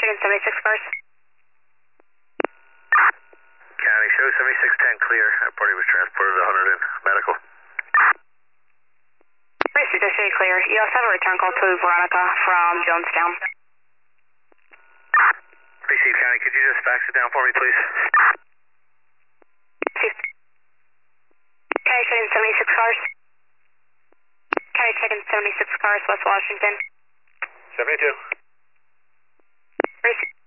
check in 76 cars. County, show 7610 clear. That party was transported to 100 in medical. Received, I show you clear. You also have a return call to Veronica from Jonestown. Received, County, could you just fax it down for me, please? County, check in 76 cars. County, check in 76 cars, West Washington. 72. Received.